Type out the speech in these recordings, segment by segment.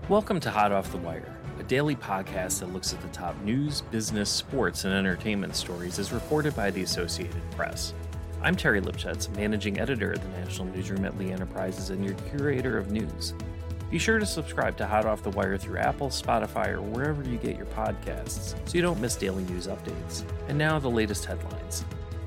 Welcome to Hot Off the Wire, a daily podcast that looks at the top news, business, sports, and entertainment stories as reported by the Associated Press. I'm Terry Lipschutz, managing editor at the National Newsroom at Lee Enterprises and your curator of news. Be sure to subscribe to Hot Off the Wire through Apple, Spotify, or wherever you get your podcasts so you don't miss daily news updates. And now the latest headlines.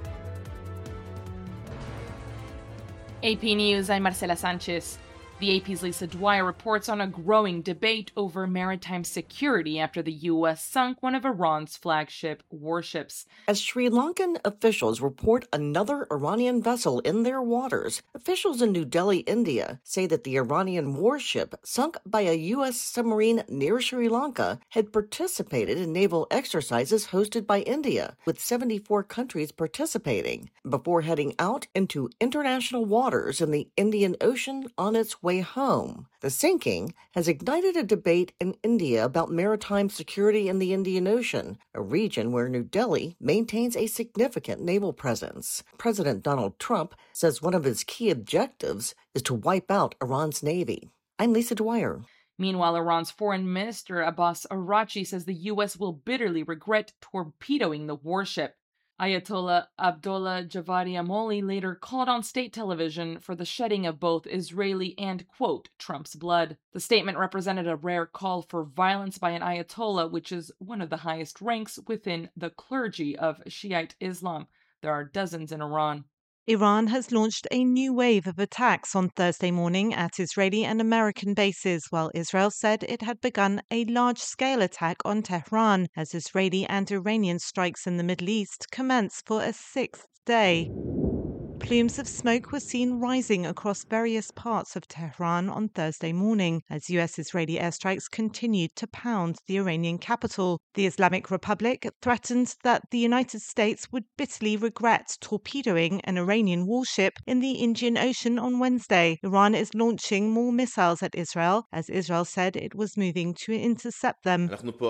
AP News, I'm Marcela Sanchez. The AP's Lisa Dwyer reports on a growing debate over maritime security after the U.S. sunk one of Iran's flagship warships. As Sri Lankan officials report another Iranian vessel in their waters, officials in New Delhi, India, say that the Iranian warship sunk by a U.S. submarine near Sri Lanka had participated in naval exercises hosted by India, with 74 countries participating, before heading out into international waters in the Indian Ocean on its way home. The sinking has ignited a debate in India about maritime security in the Indian Ocean, a region where New Delhi maintains a significant naval presence. President Donald Trump says one of his key objectives is to wipe out Iran's navy. I'm Lisa Dwyer. Meanwhile, Iran's foreign minister Abbas Araghchi says the U.S. will bitterly regret torpedoing the warship. Ayatollah Abdullah Javari Amoli later called on state television for the shedding of both Israeli and, quote, Trump's blood. The statement represented a rare call for violence by an Ayatollah, which is one of the highest ranks within the clergy of Shiite Islam. There are dozens in Iran. Iran has launched a new wave of attacks on Thursday morning at Israeli and American bases, while Israel said it had begun a large-scale attack on Tehran as Israeli and Iranian strikes in the Middle East commence for a sixth day. Plumes of smoke were seen rising across various parts of Tehran on Thursday morning as US-Israeli airstrikes continued to pound the Iranian capital. The Islamic Republic threatened that the United States would bitterly regret torpedoing an Iranian warship in the Indian Ocean on Wednesday. Iran is launching more missiles at Israel, as Israel said it was moving to intercept them.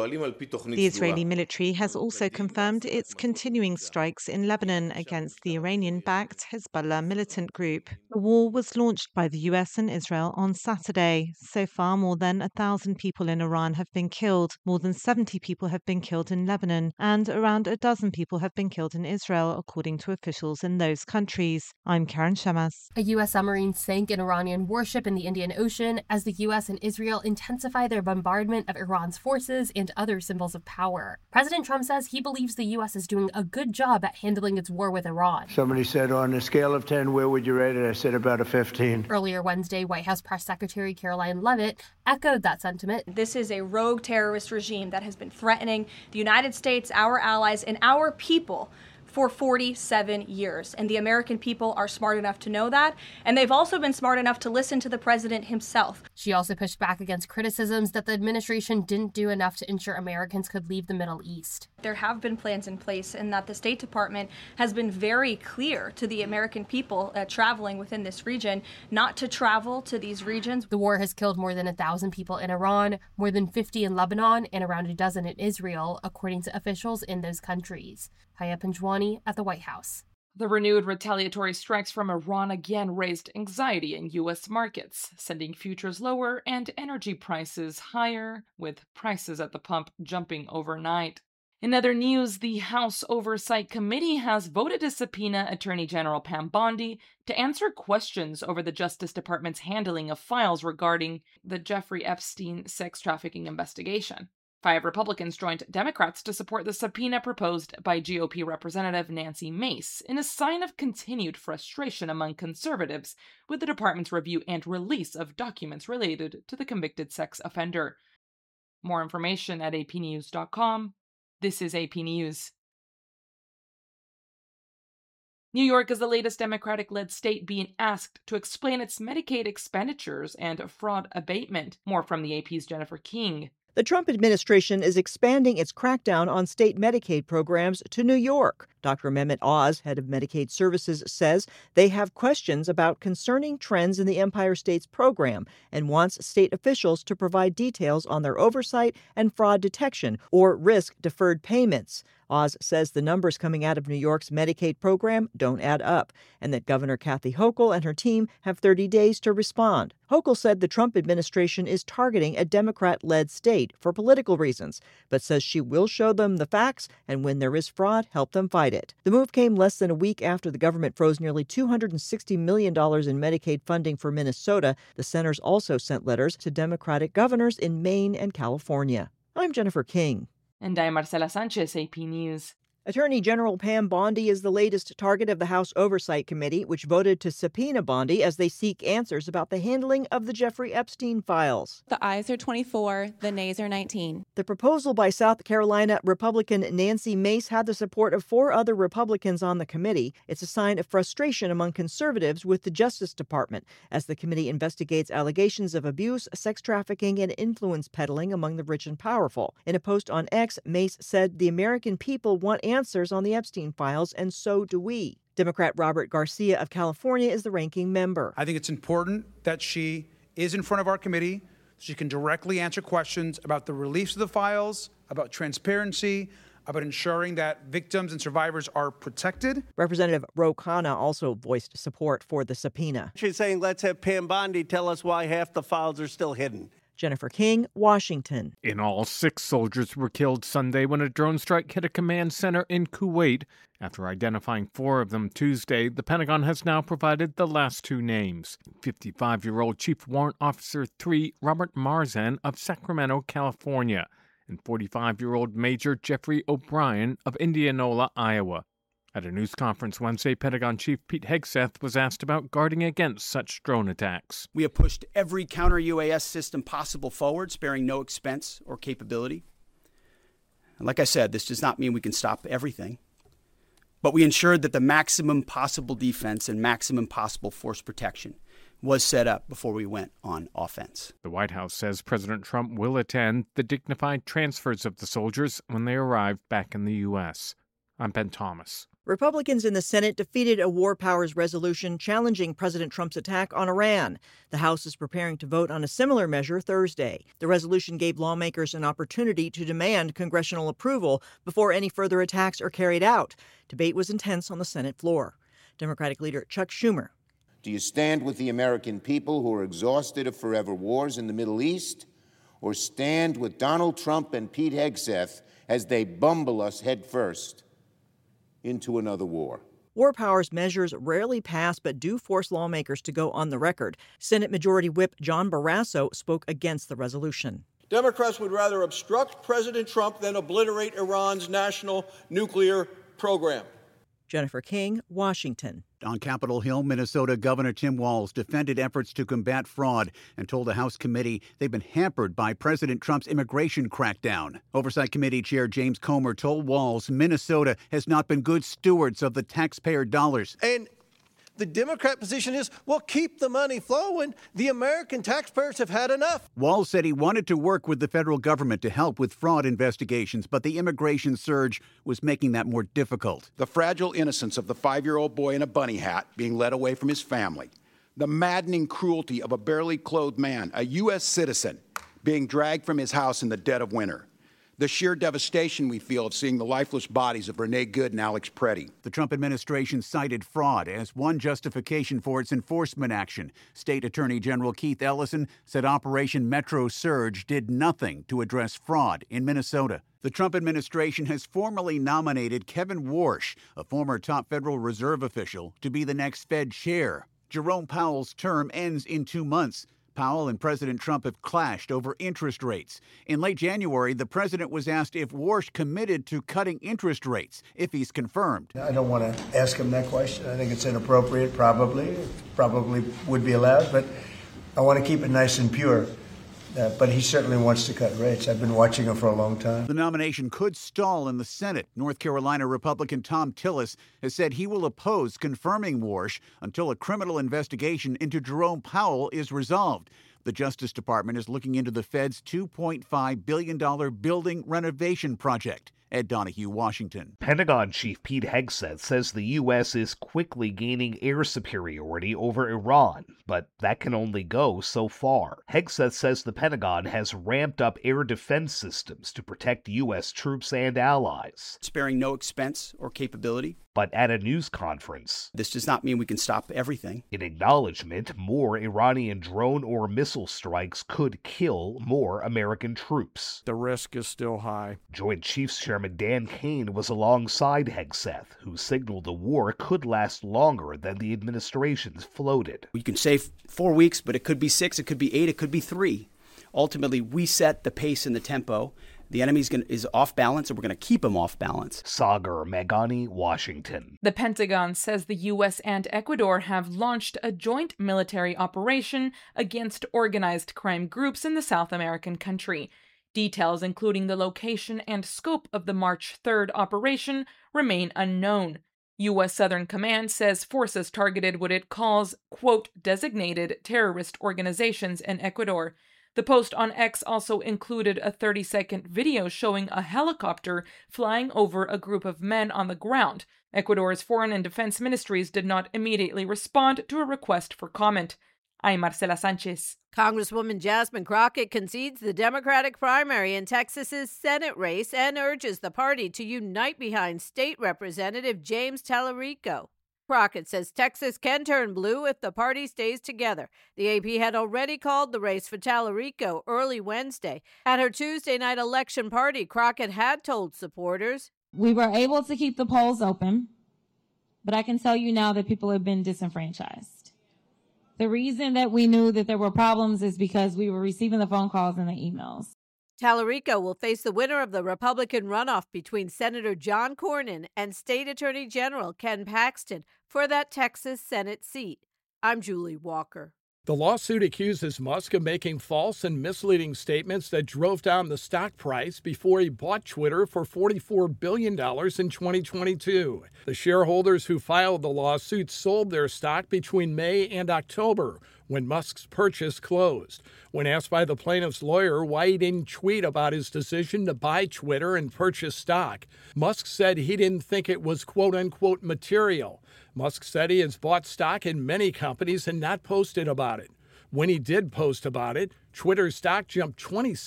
The Israeli military has also confirmed its continuing strikes in Lebanon against the Iranian-backed Hezbollah militant group. The war was launched by the US and Israel on Saturday. So far, more than 1,000 people in Iran have been killed, more than 70 people have been killed in Lebanon, and around a dozen people have been killed in Israel, according to officials in those countries. I'm Karen Shamas. A U.S. submarine sank an Iranian warship in the Indian Ocean as the U.S. and Israel intensify their bombardment of Iran's forces and other symbols of power. President Trump says he believes the U.S. is doing a good job at handling its war with Iran. Somebody said, on a scale of 10, where would you rate it? I said about a 15. Earlier Wednesday, White House Press Secretary Caroline Leavitt echoed that sentiment. This is a rogue terrorist regime that has been threatening the United States, our allies, and our people for 47 years. And the American people are smart enough to know that. And they've also been smart enough to listen to the president himself. She also pushed back against criticisms that the administration didn't do enough to ensure Americans could leave the Middle East. There have been plans in place, and that the State Department has been very clear to the American people traveling within this region not to travel to these regions. The war has killed more than 1,000 people in Iran, more than 50 in Lebanon, and around a dozen in Israel, according to officials in those countries. Haya Panjwani at the White House. The renewed retaliatory strikes from Iran again raised anxiety in U.S. markets, sending futures lower and energy prices higher, with prices at the pump jumping overnight. In other news, the House Oversight Committee has voted to subpoena Attorney General Pam Bondi to answer questions over the Justice Department's handling of files regarding the Jeffrey Epstein sex trafficking investigation. 5 Republicans joined Democrats to support the subpoena proposed by GOP Representative Nancy Mace in a sign of continued frustration among conservatives with the department's review and release of documents related to the convicted sex offender. More information at apnews.com. This is AP News. New York is the latest Democratic-led state being asked to explain its Medicaid expenditures and fraud abatement. More from the AP's Jennifer King. The Trump administration is expanding its crackdown on state Medicaid programs to New York. Dr. Mehmet Oz, head of Medicaid Services, says they have questions about concerning trends in the Empire State's program and wants state officials to provide details on their oversight and fraud detection or risk deferred payments. Oz says the numbers coming out of New York's Medicaid program don't add up, and that Governor Kathy Hochul and her team have 30 days to respond. Hochul said the Trump administration is targeting a Democrat-led state for political reasons, but says she will show them the facts and when there is fraud, help them fight it. The move came less than a week after the government froze nearly $260 million in Medicaid funding for Minnesota. The centers also sent letters to Democratic governors in Maine and California. I'm Jennifer King. And I'm Marcela Sanchez, AP News. Attorney General Pam Bondi is the latest target of the House Oversight Committee, which voted to subpoena Bondi as they seek answers about the handling of the Jeffrey Epstein files. The ayes are 24, the nays are 19. The proposal by South Carolina Republican Nancy Mace had the support of 4 other Republicans on the committee. It's a sign of frustration among conservatives with the Justice Department as the committee investigates allegations of abuse, sex trafficking, and influence peddling among the rich and powerful. In a post on X, Mace said the American people want answers on the Epstein files, and so do we. Democrat Robert Garcia of California is the ranking member. I think it's important that she is in front of our committee so she can directly answer questions about the release of the files, about transparency, about ensuring that victims and survivors are protected. Representative Ro Khanna also voiced support for the subpoena. She's saying, let's have Pam Bondi tell us why half the files are still hidden. Jennifer King, Washington. In all, 6 soldiers were killed Sunday when a drone strike hit a command center in Kuwait. After identifying 4 of them Tuesday, the Pentagon has now provided the last 2 names. 55-year-old Chief Warrant Officer 3 Robert Marzan of Sacramento, California, and 45-year-old Major Jeffrey O'Brien of Indianola, Iowa. At a news conference Wednesday, Pentagon Chief Pete Hegseth was asked about guarding against such drone attacks. We have pushed every counter-UAS system possible forward, sparing no expense or capability. And like I said, this does not mean we can stop everything. But we ensured that the maximum possible defense and maximum possible force protection was set up before we went on offense. The White House says President Trump will attend the dignified transfers of the soldiers when they arrive back in the U.S. I'm Ben Thomas. Republicans in the Senate defeated a war powers resolution challenging President Trump's attack on Iran. The House is preparing to vote on a similar measure Thursday. The resolution gave lawmakers an opportunity to demand congressional approval before any further attacks are carried out. Debate was intense on the Senate floor. Democratic leader Chuck Schumer. Do you stand with the American people who are exhausted of forever wars in the Middle East, or stand with Donald Trump and Pete Hegseth as they bumble us headfirst into another war? War powers measures rarely pass but do force lawmakers to go on the record. Senate Majority Whip John Barrasso spoke against the resolution. Democrats would rather obstruct President Trump than obliterate Iran's national nuclear program. Jennifer King, Washington. On Capitol Hill, Minnesota Governor Tim Walz defended efforts to combat fraud and told the House committee they've been hampered by President Trump's immigration crackdown. Oversight Committee Chair James Comer told Walz Minnesota has not been good stewards of the taxpayer dollars. And the Democrat position is, well, keep the money flowing. The American taxpayers have had enough. Walz said he wanted to work with the federal government to help with fraud investigations, but the immigration surge was making that more difficult. The fragile innocence of the 5-year-old boy in a bunny hat being led away from his family. The maddening cruelty of a barely clothed man, a U.S. citizen, being dragged from his house in the dead of winter. The sheer devastation we feel of seeing the lifeless bodies of Renee Good and Alex Preddy. The Trump administration cited fraud as one justification for its enforcement action. State Attorney General Keith Ellison said Operation Metro Surge did nothing to address fraud in Minnesota. The Trump administration has formally nominated Kevin Warsh, a former top Federal Reserve official, to be the next Fed chair. Jerome Powell's term ends in 2 months. Powell and President Trump have clashed over interest rates. In late January, the president was asked if Warsh committed to cutting interest rates if he's confirmed. I don't want to ask him that question. I think it's inappropriate, probably would be allowed, but I want to keep it nice and pure. But he certainly wants to cut rates. I've been watching him for a long time. The nomination could stall in the Senate. North Carolina Republican Tom Tillis has said he will oppose confirming Warsh until a criminal investigation into Jerome Powell is resolved. The Justice Department is looking into the Fed's $2.5 billion building renovation project. Ed Donahue, Washington. Pentagon Chief Pete Hegseth says the U.S. is quickly gaining air superiority over Iran, but that can only go so far. Hegseth says the Pentagon has ramped up air defense systems to protect U.S. troops and allies, sparing no expense or capability. But at a news conference, this does not mean we can stop everything. In acknowledgement, more Iranian drone or missile strikes could kill more American troops. The risk is still high. Joint Chiefs Chairman Dan Kane was alongside Hegseth, who signaled the war could last longer than the administration's floated. You can say 4 weeks, but it could be 6, it could be 8, it could be 3. Ultimately, we set the pace and the tempo. The enemy is off balance, and we're going to keep him off balance. Sagar Meghani, Washington. The Pentagon says the U.S. and Ecuador have launched a joint military operation against organized crime groups in the South American country. Details, including the location and scope of the March 3rd operation, remain unknown. U.S. Southern Command says forces targeted what it calls, quote, designated terrorist organizations in Ecuador. The post on X also included a 30-second video showing a helicopter flying over a group of men on the ground. Ecuador's Foreign and Defense Ministries did not immediately respond to a request for comment. I'm Marcela Sanchez. Congresswoman Jasmine Crockett concedes the Democratic primary in Texas's Senate race and urges the party to unite behind State Representative James Tallarico. Crockett says Texas can turn blue if the party stays together. The AP had already called the race for Tallarico early Wednesday. At her Tuesday night election party, Crockett had told supporters, "We were able to keep the polls open, but I can tell you now that people have been disenfranchised. The reason that we knew that there were problems is because we were receiving the phone calls and the emails." Tallarico will face the winner of the Republican runoff between Senator John Cornyn and State Attorney General Ken Paxton for that Texas Senate seat. I'm Julie Walker. The lawsuit accuses Musk of making false and misleading statements that drove down the stock price before he bought Twitter for $44 billion in 2022. The shareholders who filed the lawsuit sold their stock between May and October, when Musk's purchase closed. When asked by the plaintiff's lawyer why he didn't tweet about his decision to buy Twitter and purchase stock, Musk said he didn't think it was quote-unquote material. Musk said he has bought stock in many companies and not posted about it. When he did post about it, Twitter's stock jumped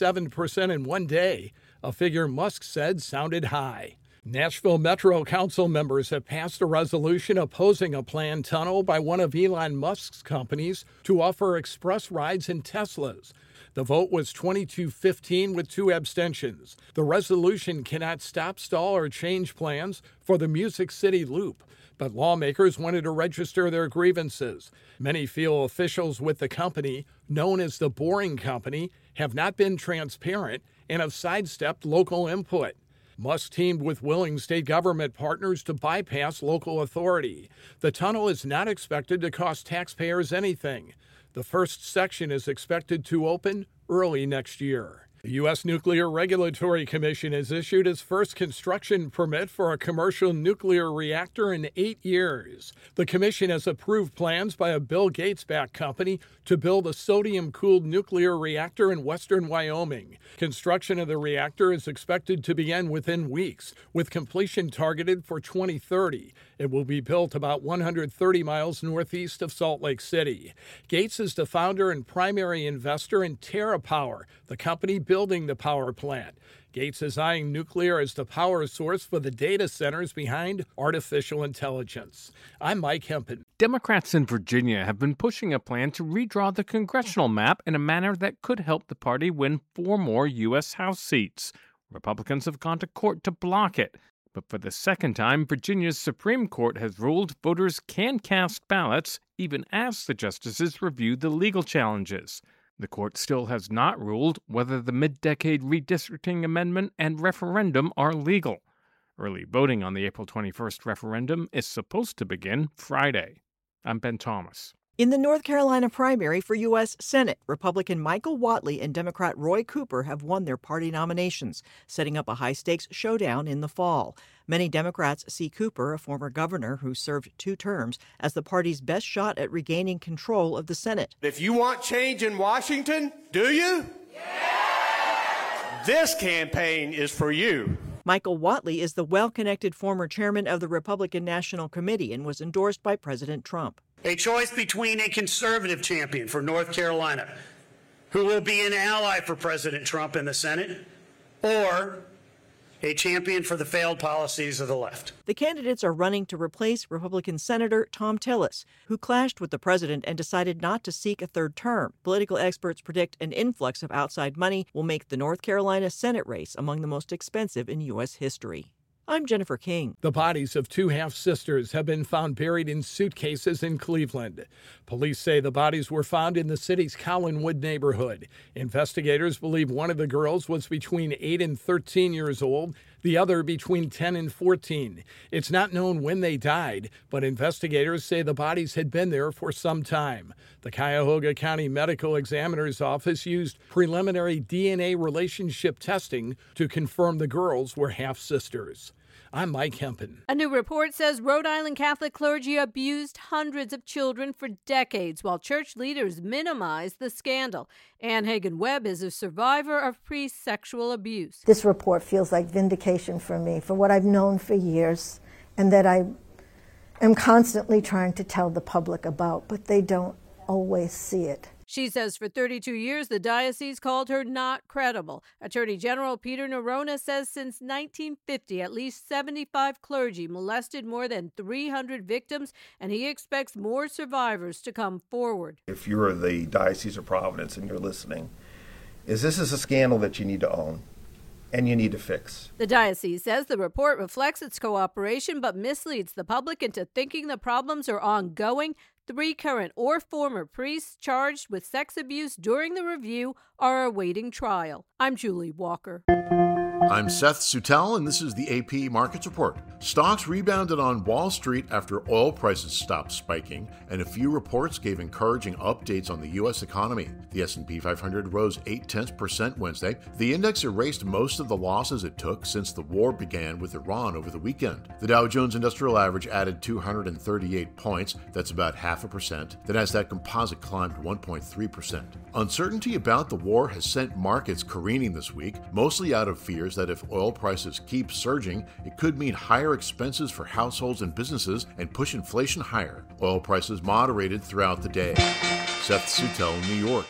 27% in one day, a figure Musk said sounded high. Nashville Metro Council members have passed a resolution opposing a planned tunnel by one of Elon Musk's companies to offer express rides in Teslas. The vote was 22-15 with 2 abstentions. The resolution cannot stop, stall, or change plans for the Music City Loop, but lawmakers wanted to register their grievances. Many feel officials with the company, known as the Boring Company, have not been transparent and have sidestepped local input. Musk teamed with willing state government partners to bypass local authority. The tunnel is not expected to cost taxpayers anything. The first section is expected to open early next year. The U.S. Nuclear Regulatory Commission has issued its first construction permit for a commercial nuclear reactor in 8 years. The commission has approved plans by a Bill Gates-backed company to build a sodium-cooled nuclear reactor in western Wyoming. Construction of the reactor is expected to begin within weeks, with completion targeted for 2030. It will be built about 130 miles northeast of Salt Lake City. Gates is the founder and primary investor in TerraPower, the company building the power plant. Gates is eyeing nuclear as the power source for the data centers behind artificial intelligence. I'm Mike Hempen. Democrats in Virginia have been pushing a plan to redraw the congressional map in a manner that could help the party win 4 more U.S. House seats. Republicans have gone to court to block it. But for the second time, Virginia's Supreme Court has ruled voters can cast ballots even as the justices review the legal challenges. The court still has not ruled whether the mid-decade redistricting amendment and referendum are legal. Early voting on the April 21st referendum is supposed to begin Friday. I'm Ben Thomas. In the North Carolina primary for U.S. Senate, Republican Michael Whatley and Democrat Roy Cooper have won their party nominations, setting up a high-stakes showdown in the fall. Many Democrats see Cooper, a former governor who served 2 terms, as the party's best shot at regaining control of the Senate. If you want change in Washington, do you? Yeah! This campaign is for you. Michael Whatley is the well-connected former chairman of the Republican National Committee and was endorsed by President Trump. A choice between a conservative champion for North Carolina, who will be an ally for President Trump in the Senate, or a champion for the failed policies of the left. The candidates are running to replace Republican Senator Thom Tillis, who clashed with the president and decided not to seek a third term. Political experts predict an influx of outside money will make the North Carolina Senate race among the most expensive in U.S. history. I'm Jennifer King. The bodies of two half-sisters have been found buried in suitcases in Cleveland. Police say the bodies were found in the city's Collinwood neighborhood. Investigators believe one of the girls was between 8 and 13 years old, the other between 10 and 14. It's not known when they died, but investigators say the bodies had been there for some time. The Cuyahoga County Medical Examiner's Office used preliminary DNA relationship testing to confirm the girls were half-sisters. I'm Mike Hempen. A new report says Rhode Island Catholic clergy abused hundreds of children for decades while church leaders minimized the scandal. Ann Hagen-Webb is a survivor of priest sexual abuse. This report feels like vindication for me, for what I've known for years and that I am constantly trying to tell the public about, but they don't always see it. She says for 32 years, the diocese called her not credible. Attorney General Peter Nerona says since 1950, at least 75 clergy molested more than 300 victims, and he expects more survivors to come forward. If you're the Diocese of Providence and you're listening, this is a scandal that you need to own and you need to fix. The diocese says the report reflects its cooperation but misleads the public into thinking the problems are ongoing. 3 current or former priests charged with sex abuse during the review are awaiting trial. I'm Julie Walker. I'm Seth Sutel, and this is the AP Markets Report. Stocks rebounded on Wall Street after oil prices stopped spiking, and a few reports gave encouraging updates on the U.S. economy. The S&P 500 rose 0.8% Wednesday. The index erased most of the losses it took since the war began with Iran over the weekend. The Dow Jones Industrial Average added 238 points. That's about 0.5%. The Nasdaq Composite climbed 1.3%. Uncertainty about the war has sent markets careening this week, mostly out of fears that if oil prices keep surging, it could mean higher expenses for households and businesses and push inflation higher. Oil prices moderated throughout the day. Seth Sutel, New York.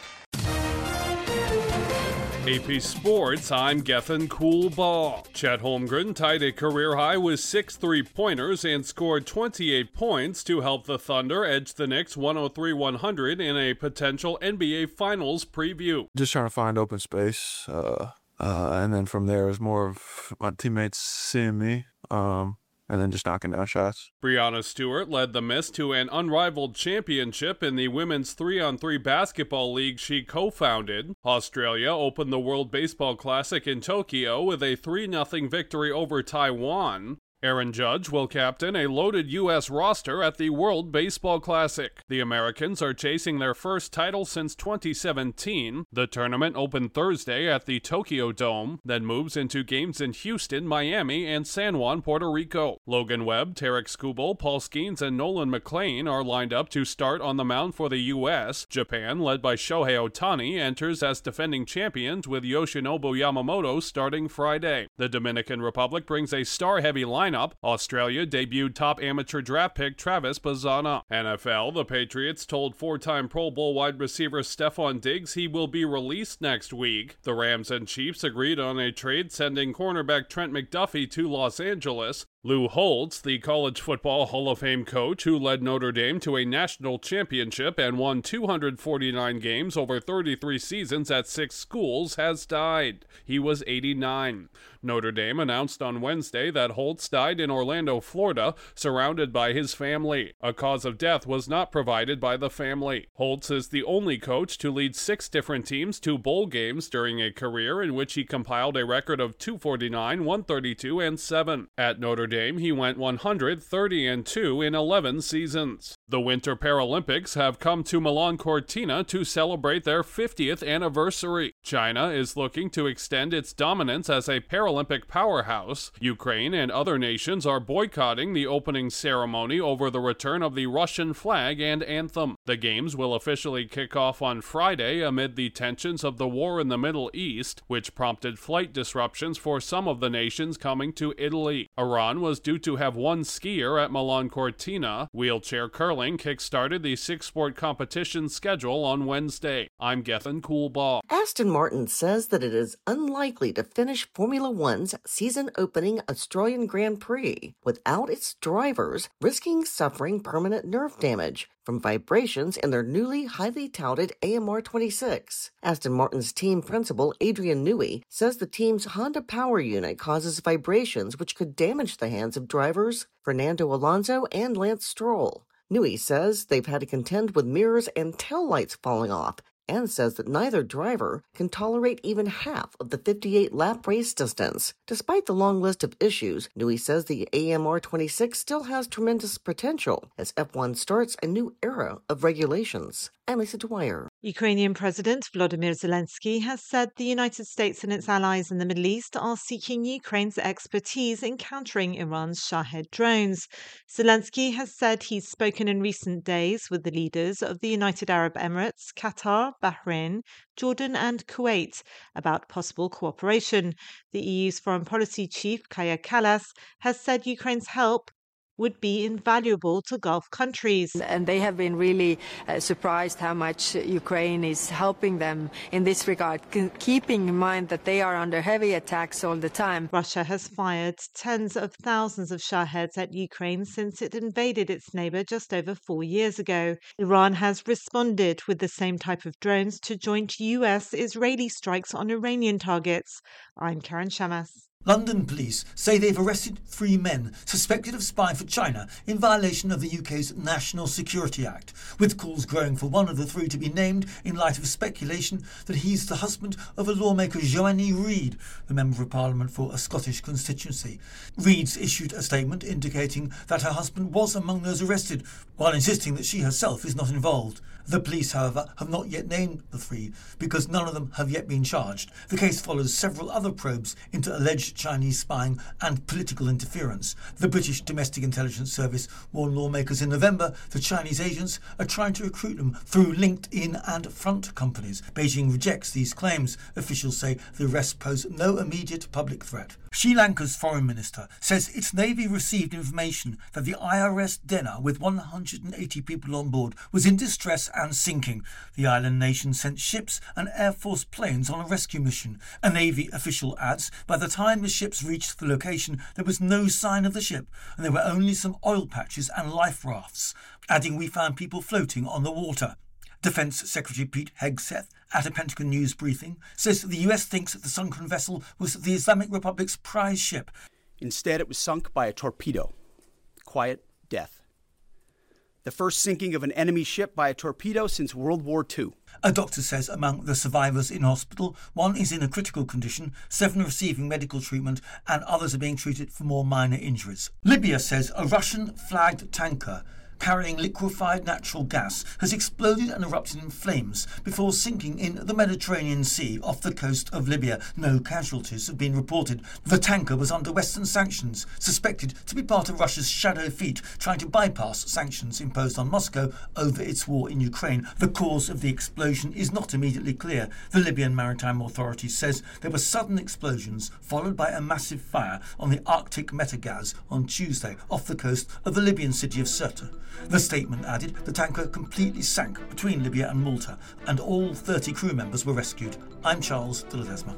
AP Sports, I'm Gethin Coolbaugh. Chet Holmgren tied a career high with 6 3-pointers and scored 28 points to help the Thunder edge the Knicks 103-100 in a potential NBA Finals preview. Just trying to find open space, and then from there it was more of my teammates seeing me, and then just knocking down shots. Breanna Stewart led the Miss to an unrivaled championship in the women's 3-on-3 basketball league she co-founded. Australia opened the World Baseball Classic in Tokyo with a 3-0 victory over Taiwan. Aaron Judge will captain a loaded U.S. roster at the World Baseball Classic. The Americans are chasing their first title since 2017. The tournament opened Thursday at the Tokyo Dome, then moves into games in Houston, Miami, and San Juan, Puerto Rico. Logan Webb, Tarek Skubal, Paul Skeens, and Nolan McLean are lined up to start on the mound for the U.S. Japan, led by Shohei Ohtani, enters as defending champions with Yoshinobu Yamamoto starting Friday. The Dominican Republic brings a star-heavy lineup. Australia debuted top amateur draft pick Travis Bazzana. NFL, the Patriots told 4-time Pro Bowl wide receiver Stephon Diggs he will be released next week. The Rams and Chiefs agreed on a trade sending cornerback Trent McDuffie to Los Angeles. Lou Holtz, the College Football Hall of Fame coach who led Notre Dame to a national championship and won 249 games over 33 seasons at 6 schools, has died. He was 89. Notre Dame announced on Wednesday that Holtz died in Orlando, Florida, surrounded by his family. A cause of death was not provided by the family. Holtz is the only coach to lead 6 different teams to bowl games during a career in which he compiled a record of 249, 132, and 7. At Notre Dame, he went 130-2 in 11 seasons. The Winter Paralympics have come to Milan Cortina to celebrate their 50th anniversary. China is looking to extend its dominance as a Paralympic powerhouse. Ukraine and other nations are boycotting the opening ceremony over the return of the Russian flag and anthem. The Games will officially kick off on Friday amid the tensions of the war in the Middle East, which prompted flight disruptions for some of the nations coming to Italy. Iran was due to have one skier at Milan Cortina. Wheelchair curling kick-started the six-sport competition schedule on Wednesday. I'm Gethin Coolbaugh. Aston Martin says that it is unlikely to finish Formula One's season-opening Australian Grand Prix without its drivers risking suffering permanent nerve damage from vibrations in their newly highly touted AMR 26. Aston Martin's team principal Adrian Newey says the team's Honda power unit causes vibrations which could damage the hands of drivers Fernando Alonso and Lance Stroll. Newey says they've had to contend with mirrors and taillights falling off, and says that neither driver can tolerate even half of the 58-lap race distance. Despite the long list of issues, Newey says the AMR 26 still has tremendous potential as F1 starts a new era of regulations. I'm Lisa Dwyer. Ukrainian President Volodymyr Zelensky has said the United States and its allies in the Middle East are seeking Ukraine's expertise in countering Iran's Shahed drones. Zelensky has said he's spoken in recent days with the leaders of the United Arab Emirates, Qatar, Bahrain, Jordan and Kuwait about possible cooperation. The EU's foreign policy chief, Kaja Kallas, has said Ukraine's help would be invaluable to Gulf countries. And they have been really surprised how much Ukraine is helping them in this regard, keeping in mind that they are under heavy attacks all the time. Russia has fired tens of thousands of Shaheds at Ukraine since it invaded its neighbor just over 4 years ago. Iran has responded with the same type of drones to joint US-Israeli strikes on Iranian targets. I'm Karen Shamas. London police say they've arrested 3 men suspected of spying for China in violation of the UK's National Security Act, with calls growing for one of the 3 to be named in light of speculation that he's the husband of a lawmaker Joanie Reid, the Member of Parliament for a Scottish constituency. Reid's issued a statement indicating that her husband was among those arrested, while insisting that she herself is not involved. The police, however, have not yet named the 3 because none of them have yet been charged. The case follows several other probes into alleged Chinese spying and political interference. The British Domestic Intelligence Service warned lawmakers in November that Chinese agents are trying to recruit them through LinkedIn and front companies. Beijing rejects these claims. Officials say the arrests pose no immediate public threat. Sri Lanka's foreign minister says its navy received information that the IRS Dena, with 180 people on board, was in distress and sinking. The island nation sent ships and Air Force planes on a rescue mission. A Navy official adds, by the time the ships reached the location, there was no sign of the ship, and there were only some oil patches and life rafts. Adding, we found people floating on the water. Defense Secretary Pete Hegseth, at a Pentagon news briefing, says the US thinks that the sunken vessel was the Islamic Republic's prize ship. Instead, it was sunk by a torpedo. Quiet death. The first sinking of an enemy ship by a torpedo since World War II. A doctor says among the survivors in hospital, 1 is in a critical condition, 7 are receiving medical treatment, and others are being treated for more minor injuries. Libya says a Russian-flagged tanker carrying liquefied natural gas has exploded and erupted in flames before sinking in the Mediterranean Sea off the coast of Libya. No casualties have been reported. The tanker was under Western sanctions, suspected to be part of Russia's shadow fleet trying to bypass sanctions imposed on Moscow over its war in Ukraine. The cause of the explosion is not immediately clear. The Libyan Maritime Authority says there were sudden explosions followed by a massive fire on the Arctic Metagas on Tuesday off the coast of the Libyan city of Sirte. The statement added the tanker completely sank between Libya and Malta, and all 30 crew members were rescued. I'm Charles de Ledesma.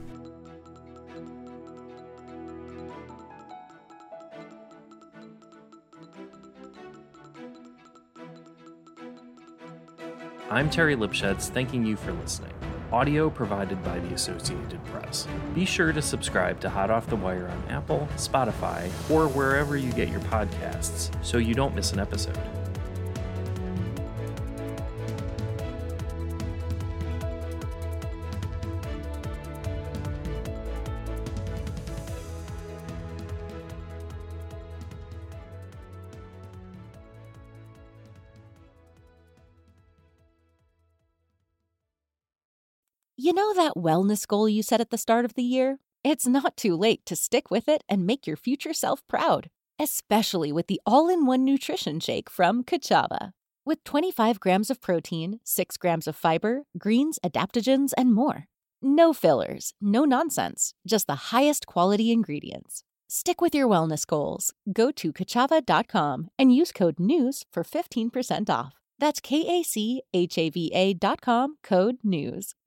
I'm Terry Lipschutz, thanking you for listening. Audio provided by the Associated Press. Be sure to subscribe to Hot Off the Wire on Apple, Spotify, or wherever you get your podcasts so you don't miss an episode. You know that wellness goal you set at the start of the year? It's not too late to stick with it and make your future self proud, especially with the all-in-one nutrition shake from Kachava. With 25 grams of protein, 6 grams of fiber, greens, adaptogens, and more. No fillers, no nonsense, just the highest quality ingredients. Stick with your wellness goals. Go to Kachava.com and use code NEWS for 15% off. That's KACHAVA.com, code NEWS.